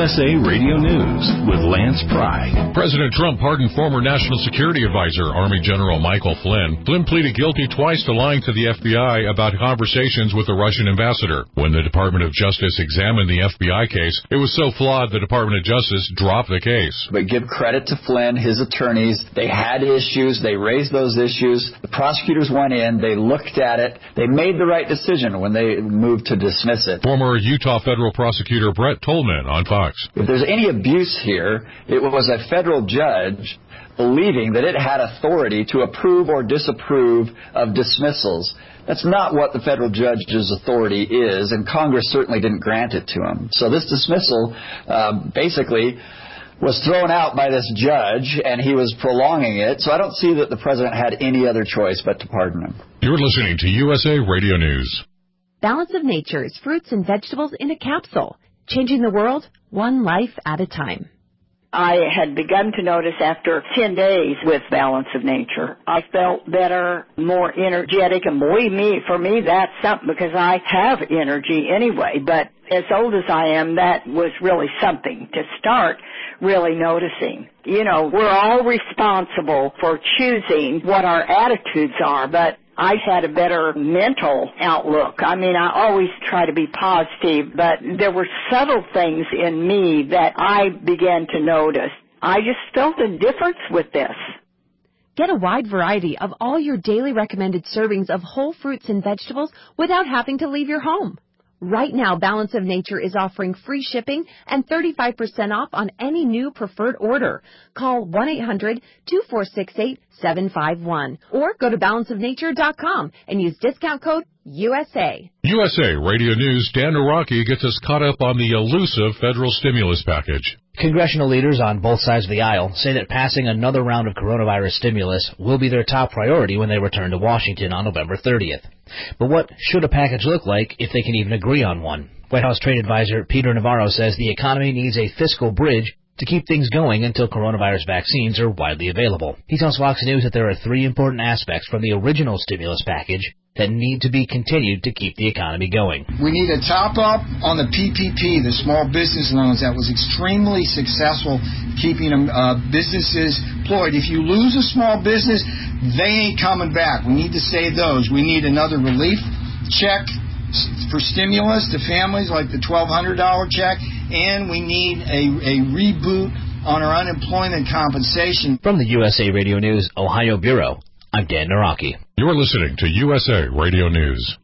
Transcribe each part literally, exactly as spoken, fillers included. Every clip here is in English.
S A Radio News with Lance Pry. President Trump pardoned former National Security Advisor Army General Michael Flynn. Flynn pleaded guilty twice to lying to the F B I about conversations with the Russian ambassador. When the Department of Justice examined the F B I case, it was so flawed the Department of Justice dropped the case. But give credit to Flynn, his attorneys. They had issues. They raised those issues. The prosecutors went in. They looked at it. They made the right decision when they moved to dismiss it. Former Utah federal prosecutor Brett Tolman on Fox. If there's any abuse here, it was a federal judge believing that it had authority to approve or disapprove of dismissals. That's not what the federal judge's authority is, and Congress certainly didn't grant it to him. So this dismissal uh, basically was thrown out by this judge, and he was prolonging it. So I don't see that the president had any other choice but to pardon him. You're listening to U S A Radio News. Balance of Nature's fruits and vegetables in a capsule, changing the world one life at a time. I had begun to notice after ten days with Balance of Nature, I felt better, more energetic, and believe me, for me, that's something because I have energy anyway. But as old as I am, that was really something to start really noticing. You know, we're all responsible for choosing what our attitudes are, but I had a better mental outlook. I mean, I always try to be positive, but there were subtle things in me that I began to notice. I just felt a difference with this. Get a wide variety of all your daily recommended servings of whole fruits and vegetables without having to leave your home. Right now, Balance of Nature is offering free shipping and thirty-five percent off on any new preferred order. Call one eight hundred two four six eight seven five one or go to balance of nature dot com and use discount code U S A. U S A Radio News' Dan Naraki gets us caught up on the elusive federal stimulus package. Congressional leaders on both sides of the aisle say that passing another round of coronavirus stimulus will be their top priority when they return to Washington on November thirtieth. But what should a package look like if they can even agree on one? White House trade advisor Peter Navarro says the economy needs a fiscal bridge to keep things going until coronavirus vaccines are widely available. He tells Fox News that there are three important aspects from the original stimulus package that need to be continued to keep the economy going. We need a top-up on the P P P, the small business loans. That was extremely successful keeping uh, businesses employed. If you lose a small business, they ain't coming back. We need to save those. We need another relief check for stimulus to families, like the twelve hundred dollars check, and we need a, a reboot on our unemployment compensation. From the U S A Radio News Ohio Bureau, I'm Dan Naraki. You're listening to U S A Radio News.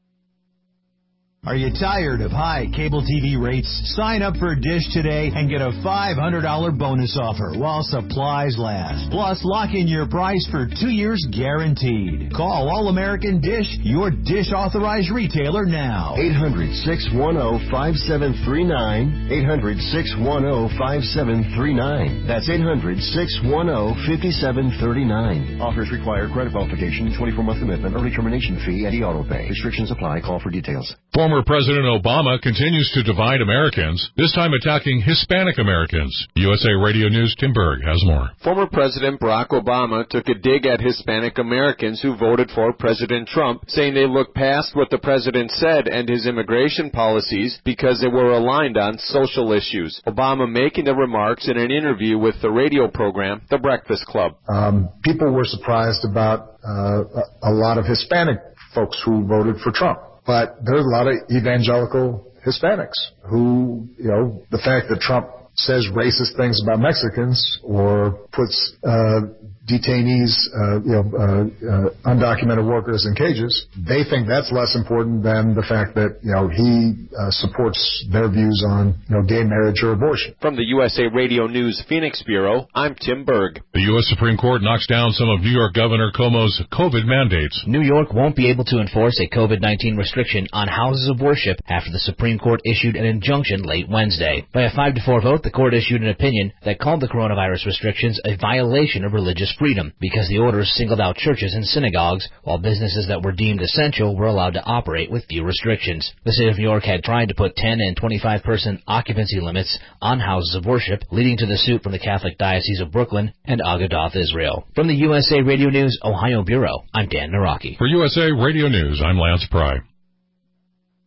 Are you tired of high cable T V rates? Sign up for Dish today and get a five hundred dollars bonus offer while supplies last. Plus, lock in your price for two years guaranteed. Call All-American Dish, your Dish authorized retailer now. eight hundred, six one zero, five seven three nine. eight hundred, six one zero, five seven three nine. That's eight hundred, six one zero, five seven three nine. Offers require credit qualification, twenty-four month commitment, early termination fee, and e-auto pay. Restrictions apply. Call for details. Former President Obama continues to divide Americans, this time attacking Hispanic Americans. U S A Radio News' Tim Berg has more. Former President Barack Obama took a dig at Hispanic Americans who voted for President Trump, saying they looked past what the president said and his immigration policies because they were aligned on social issues. Obama making the remarks in an interview with the radio program, The Breakfast Club. Um, people were surprised about uh, a lot of Hispanic folks who voted for Trump. But there's a lot of evangelical Hispanics who, you know, the fact that Trump says racist things about Mexicans or puts uh, detainees, uh, you know, uh, uh, undocumented workers in cages, they think that's less important than the fact that, you know, he uh, supports their views on, you know, gay marriage or abortion. From the U S A Radio News Phoenix Bureau, I'm Tim Berg. The U S Supreme Court knocks down some of New York Governor Cuomo's COVID mandates. New York won't be able to enforce a COVID nineteen restriction on houses of worship after the Supreme Court issued an injunction late Wednesday. By a five to four vote, the court issued an opinion that called the coronavirus restrictions a violation of religious freedom because the orders singled out churches and synagogues, while businesses that were deemed essential were allowed to operate with few restrictions. The state of New York had tried to put ten and twenty-five person occupancy limits on houses of worship, leading to the suit from the Catholic Diocese of Brooklyn and Agadoth Israel. From the U S A Radio News Ohio Bureau, I'm Dan Naraki. For U S A Radio News, I'm Lance Pry.